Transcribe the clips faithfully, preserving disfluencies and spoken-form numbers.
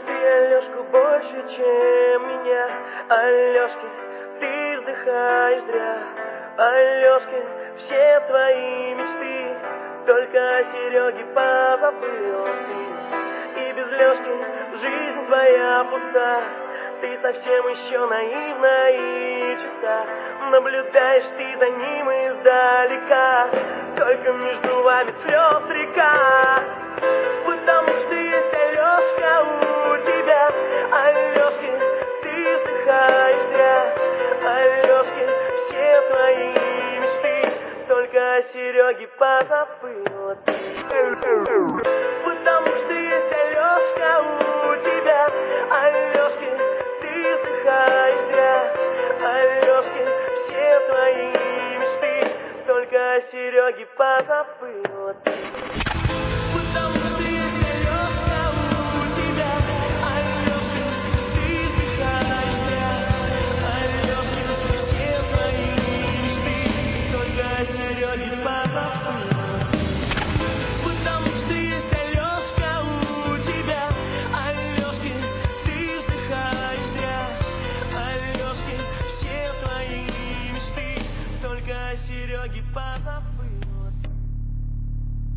ты Алешку больше, чем меня. Алешки, ты вздыхаешь зря. Алешки, все твои мечты только о Сереге позабыл ты. И без Лешки жизнь твоя пуста. Ты совсем еще наивна и чиста. Наблюдаешь ты за ним издалека. Только между вами слез река. Потому что есть Алешка у тебя. Алешки, ты вздыхаешь зря. Алешки, все твои мечты только о Сереге позабыла ты. Потому что есть Алешка у тебя. Алешки, ты вздыхаешь зря. Алешки, все твои мечты только о Сереге позабыла ты. Потому что есть Алешка у тебя. Алешка, ты вздыхаешь зря. Алешки, все твои мечты только о Сереге позабыла. Потому что есть Алешка у тебя. Алешки, ты вздыхаешь зря. Алешки, все твои мечты только о Сереге позабыла.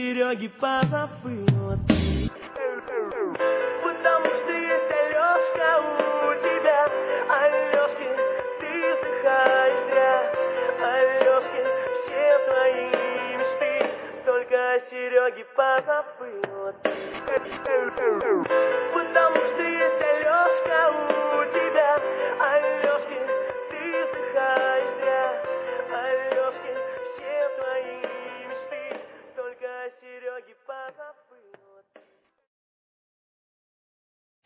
Сереги позабыла ты. Потому что есть Алёшка у тебя, Алёшки, ты вздыхаешь зря, Алёшки, все твои мечты, только о Сереге позабыла ты.